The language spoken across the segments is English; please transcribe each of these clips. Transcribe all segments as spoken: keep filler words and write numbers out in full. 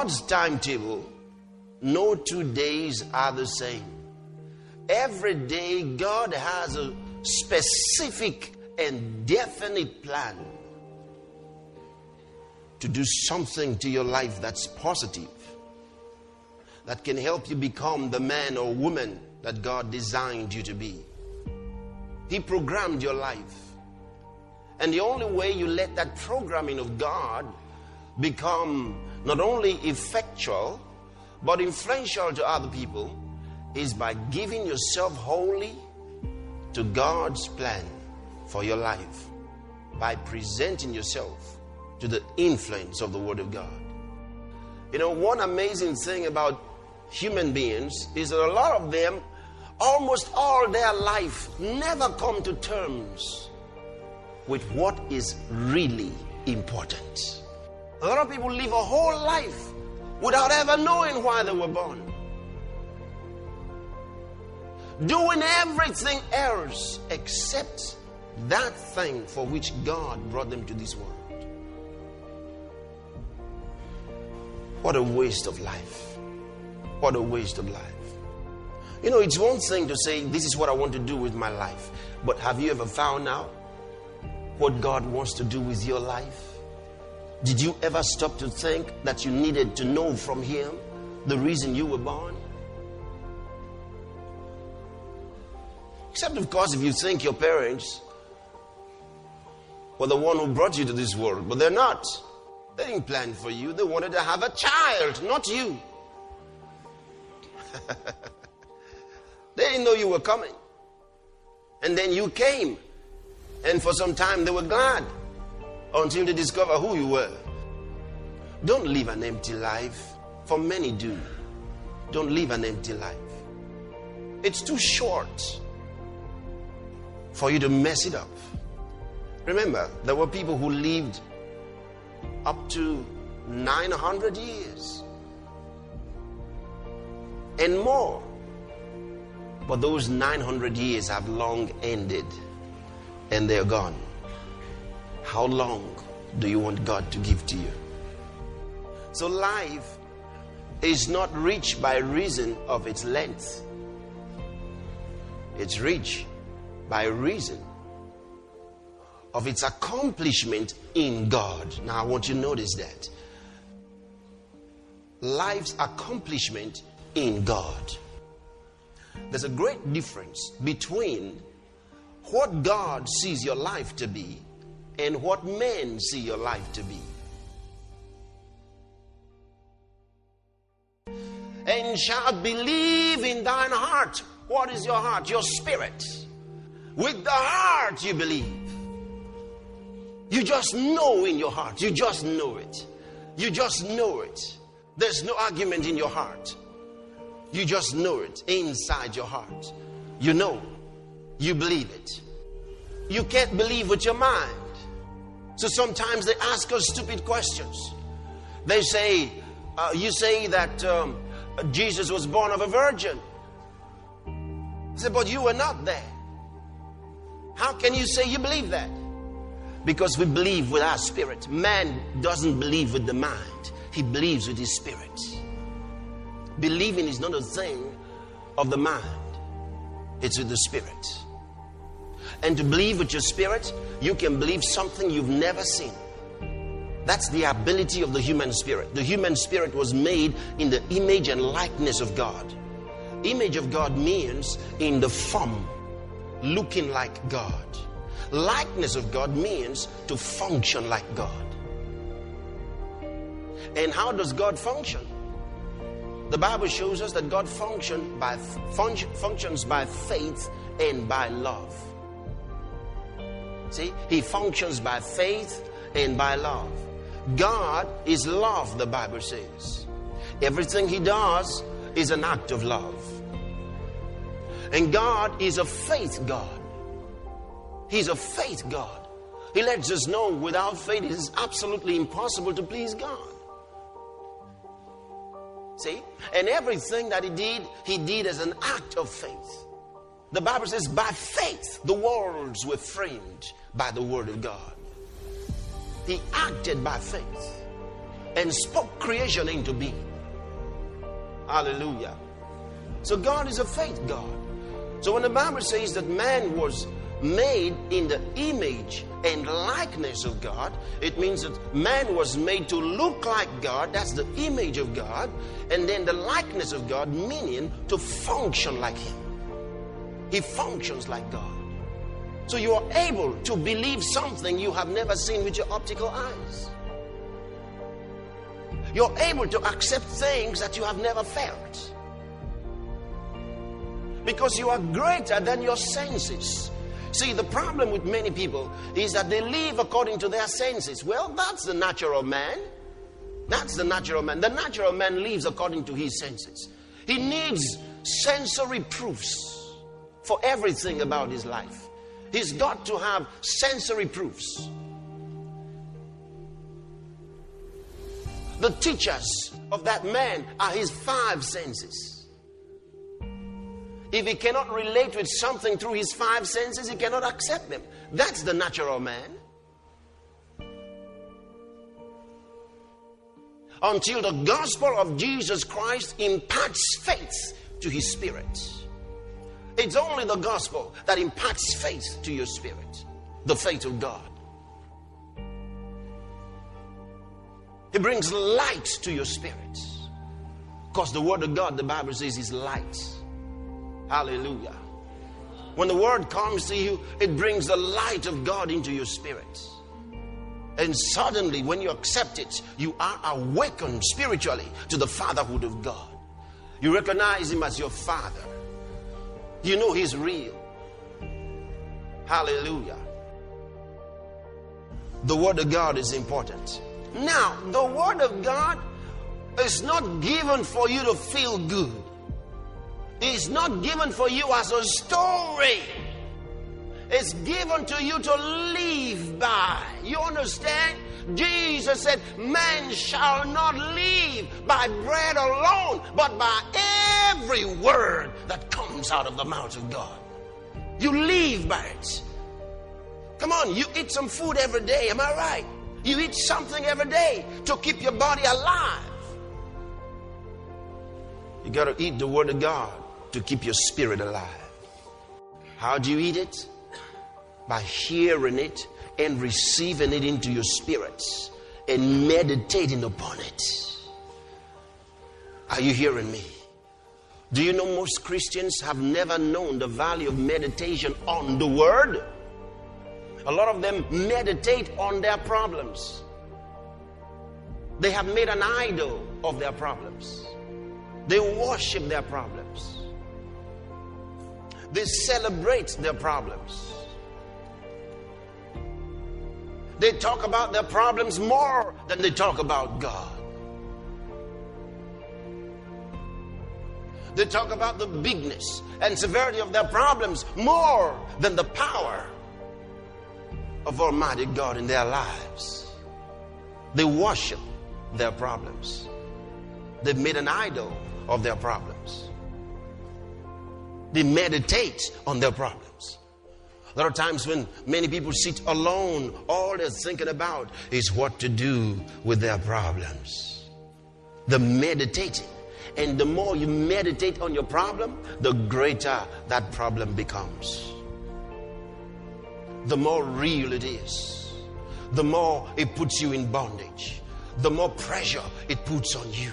God's timetable, no two days are the same. Every day, God has a specific and definite plan to do something to your life that's positive, that can help you become the man or woman that God designed you to be. He programmed your life. And the only way you let that programming of God become not only effectual, but influential to other people is by giving yourself wholly to God's plan for your life, by presenting yourself to the influence of the Word of God. You know, one amazing thing about human beings is that a lot of them, almost all their life, never come to terms with what is really important. A lot of people live a whole life without ever knowing why they were born, doing everything else except that thing for which God brought them to this world. What a waste of life. What a waste of life. You know, it's one thing to say, this is what I want to do with my life. But have you ever found out what God wants to do with your life? Did you ever stop to think that you needed to know from Him the reason you were born? Except, of course, if you think your parents were the one who brought you to this world. But they're not. They didn't plan for you. They wanted to have a child, not you. They didn't know you were coming. And then you came. And for some time they were glad until they discover who you were. Don't live an empty life. For many do. Don't live an empty life. It's too short for you to mess it up. Remember, there were people who lived up to nine hundred years and more. But those nine hundred years have long ended and they're gone. How long do you want God to give to you? So life is not rich by reason of its length. It's rich by reason of its accomplishment in God. Now I want you to notice that. Life's accomplishment in God. There's a great difference between what God sees your life to be and what men see your life to be. And shalt believe in thine heart. What is your heart? Your spirit. With the heart you believe. You just know in your heart. You just know it. You just know it. There's no argument in your heart. You just know it inside your heart. You know. You believe it. You can't believe with your mind. So sometimes they ask us stupid questions. They say, uh, you say that um, Jesus was born of a virgin. I say, but you were not there. How can you say you believe that? Because we believe with our spirit. Man doesn't believe with the mind. He believes with his spirit. Believing is not a thing of the mind. It's with the spirit. And to believe with your spirit, you can believe something you've never seen. That's the ability of the human spirit. The human spirit was made in the image and likeness of God. Image of God means in the form, looking like God. Likeness of God means to function like God. And how does God function? The Bible shows us that God function by, function, functions by faith and by love. See, He functions by faith and by love. God is love, the Bible says. Everything He does is an act of love. And God is a faith God. He's a faith God. He lets us know without faith it is absolutely impossible to please God. See? And everything that He did, He did as an act of faith. The Bible says by faith the worlds were framed by the Word of God. He acted by faith. and spoke creation into being. Hallelujah. So God is a faith God. So when the Bible says that man was made in the image and likeness of God, it means that man was made to look like God. That's the image of God. And then the likeness of God, meaning to function like Him. He functions like God. So you are able to believe something you have never seen with your optical eyes. You're able to accept things that you have never felt. Because you are greater than your senses. See, the problem with many people is that they live according to their senses. Well, that's the natural man. That's the natural man. The natural man lives according to his senses. He needs sensory proofs for everything about his life. He's got to have sensory proofs. The teachers of that man are his five senses. If he cannot relate with something through his five senses, he cannot accept them. That's the natural man. Until the gospel of Jesus Christ imparts faith to his spirit. It's only the gospel that imparts faith to your spirit. The faith of God. It brings light to your spirit. Because the word of God, the Bible says, is light. Hallelujah. When the word comes to you, it brings the light of God into your spirit. And suddenly, when you accept it, you are awakened spiritually to the fatherhood of God. You recognize Him as your Father. You know He's real. Hallelujah. The Word of God is important. Now, the Word of God is not given for you to feel good. It's not given for you as a story. It's given to you to live by. You understand? Jesus said, man shall not live by bread alone, but by every word that comes out of the mouth of God. You live by it. Come on, you eat some food every day, am I right? You eat something every day to keep your body alive. You got to eat the Word of God to keep your spirit alive. How do you eat it? By hearing it and receiving it into your spirits and meditating upon it. Are you hearing me? Do you know most Christians have never known the value of meditation on the Word? A lot of them meditate on their problems. They have made an idol of their problems. They worship their problems. They celebrate their problems. They talk about their problems more than they talk about God. They talk about the bigness and severity of their problems more than the power of Almighty God in their lives. They worship their problems. They've made an idol of their problems. They meditate on their problems. There are times when many people sit alone. All they're thinking about is what to do with their problems. They're meditating. And the more you meditate on your problem, the greater that problem becomes. The more real it is. The more it puts you in bondage. The more pressure it puts on you.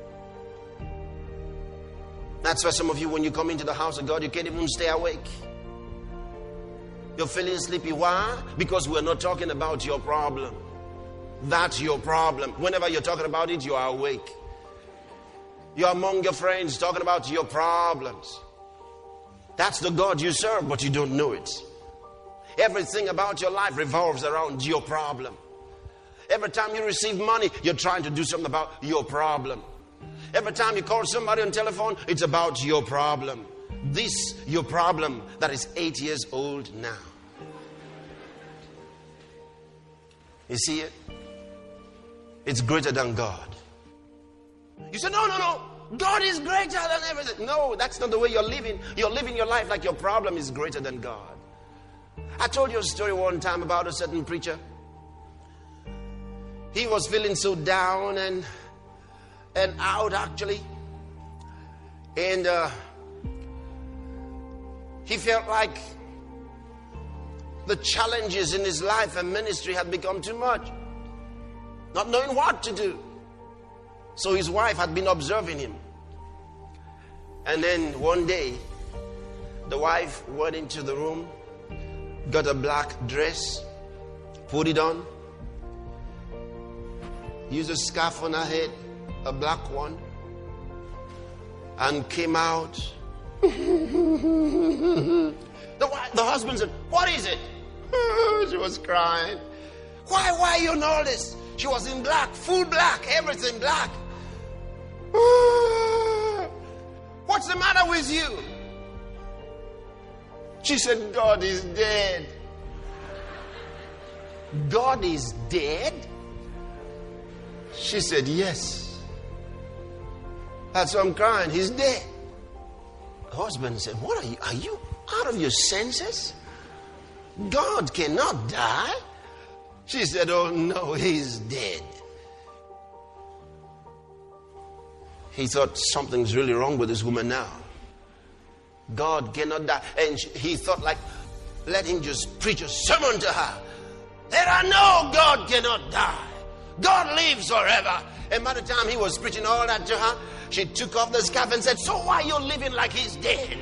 That's why some of you, when you come into the house of God, you can't even stay awake. You're feeling sleepy. Why? Because we're not talking about your problem. That's your problem. Whenever you're talking about it, you are awake. You're among your friends talking about your problems. That's the God you serve, but you don't know it. Everything about your life revolves around your problem. Every time you receive money, you're trying to do something about your problem. Every time you call somebody on telephone, it's about your problem. This, your problem that is eight years old now. You see it? It's greater than God. You say, no, no, no. God is greater than everything. No, that's not the way you're living. You're living your life like your problem is greater than God. I told you a story one time about a certain preacher. he was feeling so down and and out actually. And uh, he felt like the challenges in his life and ministry had become too much. Not knowing what to do. So his wife had been observing him. And then one day, the wife went into the room, got a black dress, put it on, used a scarf on her head, a black one, and came out. the, wife, the husband said, "What is it?" She was crying. Why, why are you in all this? She was in black, full black, everything black. What's the matter with you? She said, God is dead. God is dead? She said, yes. That's why I'm crying. He's dead. The husband said, what are you? Are you out of your senses? God cannot die. She said, oh no, he's dead. He thought something's really wrong with this woman now. God cannot die. And he thought, like, let him just preach a sermon to her. Let her know God cannot die. God lives forever. And by the time he was preaching all that to her, she took off the scarf and said, so why are you living like he's dead?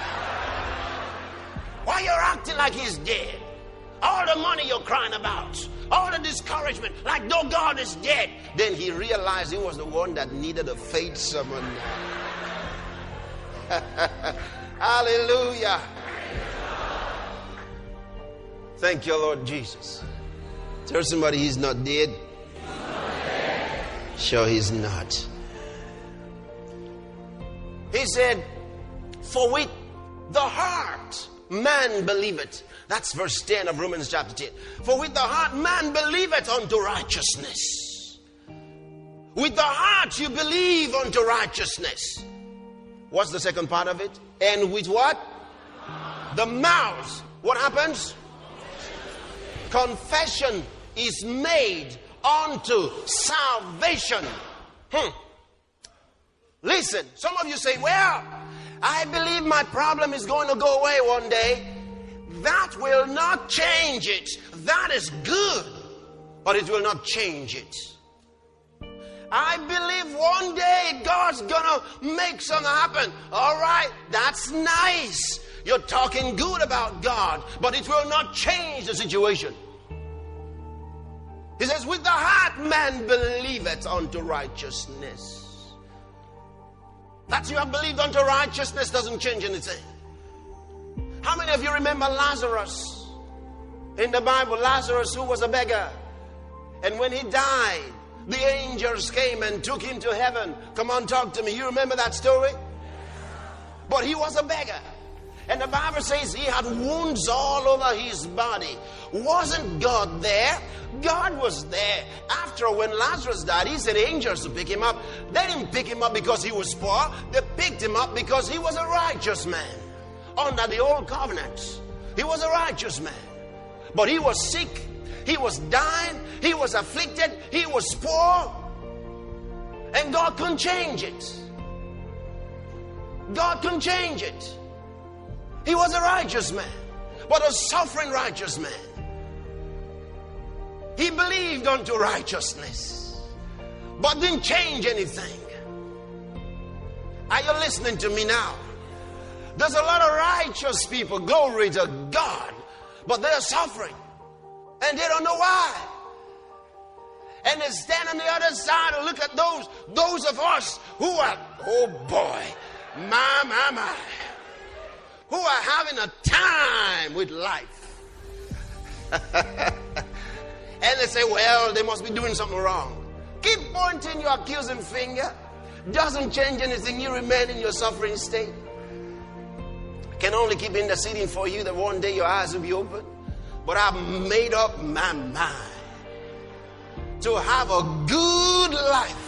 Why are you acting like he's dead? All the money you're crying about, all the discouragement, like no, God is dead. Then he realized he was the one that needed a faith sermon. Hallelujah. Thank you, Lord Jesus. Tell somebody he's not dead. Sure, he's not. He said, for with the heart man believeth. That's verse ten of Romans chapter ten. For with the heart man believeth unto righteousness. With the heart you believe unto righteousness. What's the second part of it? And with what? The mouth. What happens? Confession is made unto salvation. Hmm. Listen, some of you say, well, I believe my problem is going to go away one day. That will not change it. That is good, but it will not change it. I believe one day God's gonna make something happen. All right, that's nice. You're talking good about God, but it will not change the situation. He says, with the heart man believeth unto righteousness. That you have believed unto righteousness doesn't change anything. How many of you remember Lazarus? In the Bible, Lazarus, who was a beggar. And when he died, the angels came and took him to heaven. Come on, talk to me. You remember that story? But he was a beggar. And the Bible says he had wounds all over his body. Wasn't God there? God was there. After, when Lazarus died, he sent angels to pick him up. They didn't pick him up because he was poor. They picked him up because he was a righteous man. Under the old covenant, he was a righteous man. But he was sick. He was dying. He was afflicted. He was poor. And God can change it. God can change it. He was a righteous man, but a suffering righteous man. He believed unto righteousness, but didn't change anything. Are you listening to me now? There's a lot of righteous people, glory to God, but they're suffering, and they don't know why. And they stand on the other side and look at those, those of us who are, oh boy, my, my, my, who are having a time with life. And they say, well, they must be doing something wrong. Keep pointing your accusing finger. Doesn't change anything. You remain in your suffering state. I can only keep interceding for you that one day your eyes will be open. But I've made up my mind to have a good life.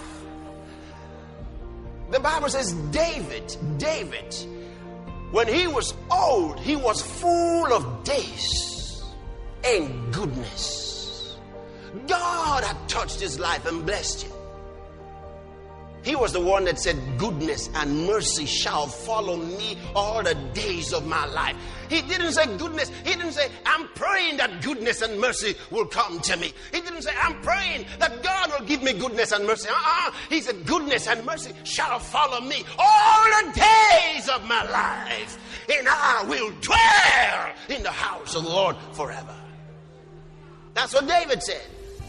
The Bible says David, David, when he was old, he was full of days and goodness. God had touched his life and blessed him. He was the one that said, goodness and mercy shall follow me all the days of my life. He didn't say goodness. He didn't say, I'm praying that goodness and mercy will come to me. He didn't say, I'm praying that God will give me goodness and mercy. Uh-uh. He said, goodness and mercy shall follow me all the days of my life. And I will dwell in the house of the Lord forever. That's what David said.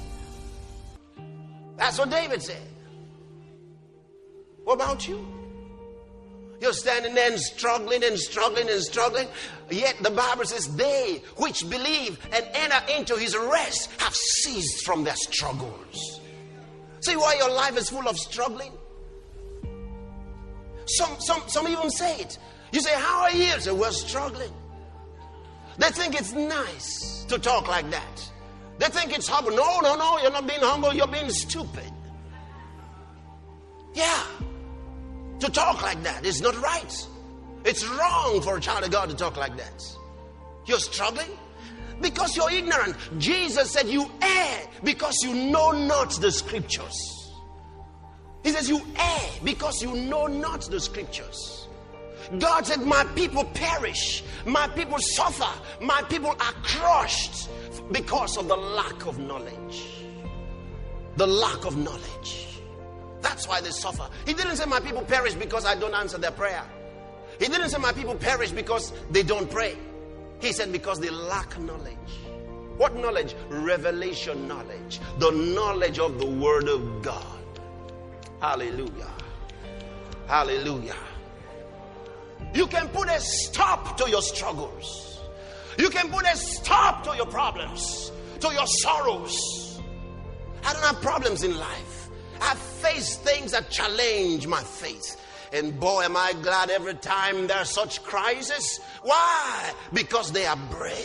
That's what David said. What about you? You're standing there and struggling and struggling and struggling. Yet the Bible says, they which believe and enter into his rest have ceased from their struggles. See why your life is full of struggling? Some, some, some even say it. You say, how are you? Say, we're struggling. They think it's nice to talk like that. They think it's humble. No, no, no, you're not being humble, you're being stupid. Yeah. To talk like that is not right. It's wrong for a child of God to talk like that. You're struggling because you're ignorant. Jesus said you err because you know not the scriptures. He says you err because you know not the scriptures. God said my people perish. My people suffer. My people are crushed because of the lack of knowledge. The lack of knowledge. That's why they suffer. He didn't say my people perish because I don't answer their prayer. He didn't say my people perish because they don't pray. He said because they lack knowledge. What knowledge? Revelation knowledge. The knowledge of the Word of God. Hallelujah. Hallelujah. You can put a stop to your struggles. You can put a stop to your problems, to your sorrows. I don't have problems in life. I've faced things that challenge my faith. And boy, am I glad every time there are such crises. Why? Because they are bred.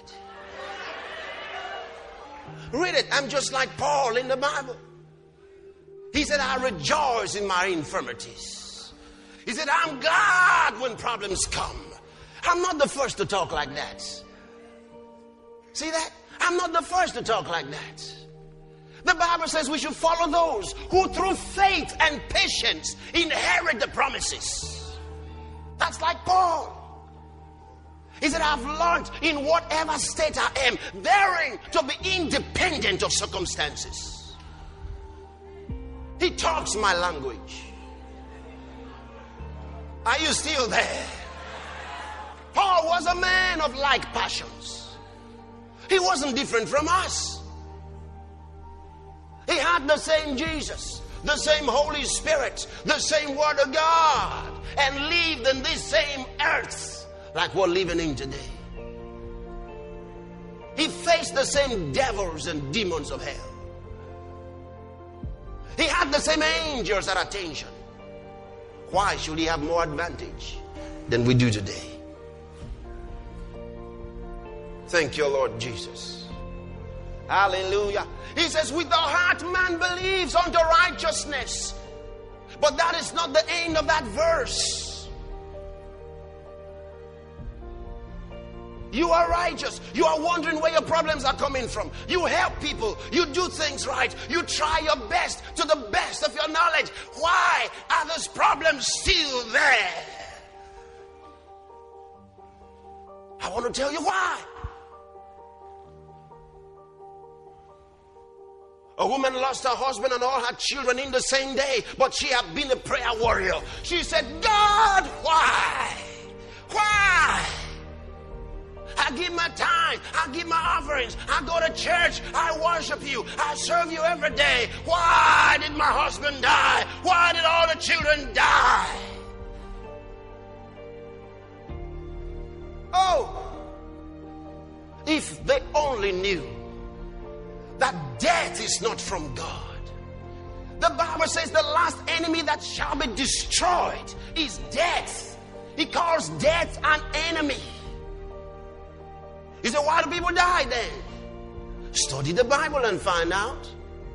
Read it. I'm just like Paul in the Bible. He said, I rejoice in my infirmities. He said, I'm glad when problems come. I'm not the first to talk like that. See that? I'm not the first to talk like that. The Bible says we should follow those who through faith and patience inherit the promises. That's like Paul. He said, I've learned in whatever state I am, daring to be independent of circumstances. He talks my language. Are you still there? Paul was a man of like passions. He wasn't different from us. He had the same Jesus, the same Holy Spirit, the same Word of God, and lived in this same earth like we're living in today. He faced the same devils and demons of hell. He had the same angels at attention. Why should he have more advantage than we do today? Thank you, Lord Jesus. Hallelujah. He says, with the heart man believes unto righteousness. But that is not the end of that verse. You are righteous. You are wondering where your problems are coming from. You help people. You do things right. You try your best to the best of your knowledge. Why are those problems still there? I want to tell you why. A woman lost her husband and all her children in the same day, but she had been a prayer warrior. She said, God, why? Why? I give my time. I give my offerings. I go to church. I worship you. I serve you every day. Why did my husband die? Why did all the children die? Oh, if they only knew that death is not from God. The Bible says the last enemy that shall be destroyed is death. He calls death an enemy. He said, why do people die then? Study the Bible and find out.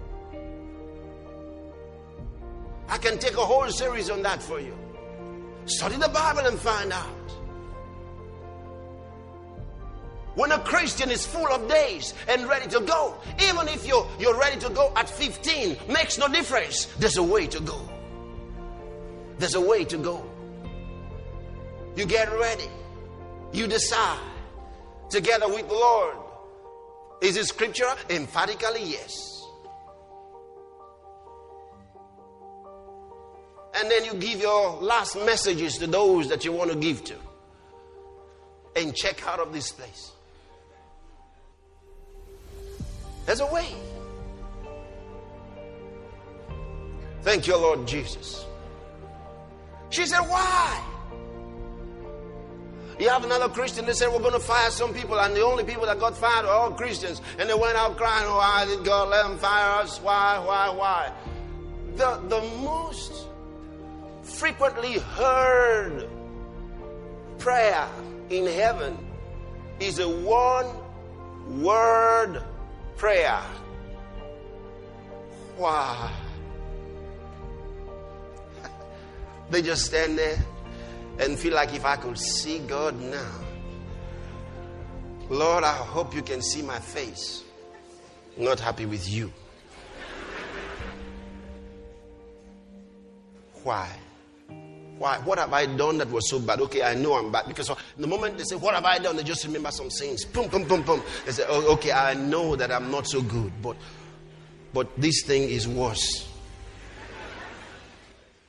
I can take a whole series on that for you. Study the Bible and find out. When a Christian is full of days and ready to go, even if you're, you're ready to go at fifteen, makes no difference. There's a way to go. There's a way to go. You get ready. You decide. Together with the Lord. Is it scripture? Emphatically, yes. And then you give your last messages to those that you want to give to. And check out of this place. There's a way. Thank you, Lord Jesus. She said, why? You have another Christian that said, we're going to fire some people, and the only people that got fired are all Christians. And they went out crying, why did God let them fire us? Why, why, why? The, the most frequently heard prayer in heaven is a one-word prayer. Why? They just stand there and feel like, if I could see God now, Lord, I hope you can see my face. I'm not happy with you. Why? Why? What have I done that was so bad? Okay, I know I'm bad. Because the moment they say, what have I done? They just remember some sins. Boom, boom, boom, boom. They say, oh, okay, I know that I'm not so good. But, but this thing is worse.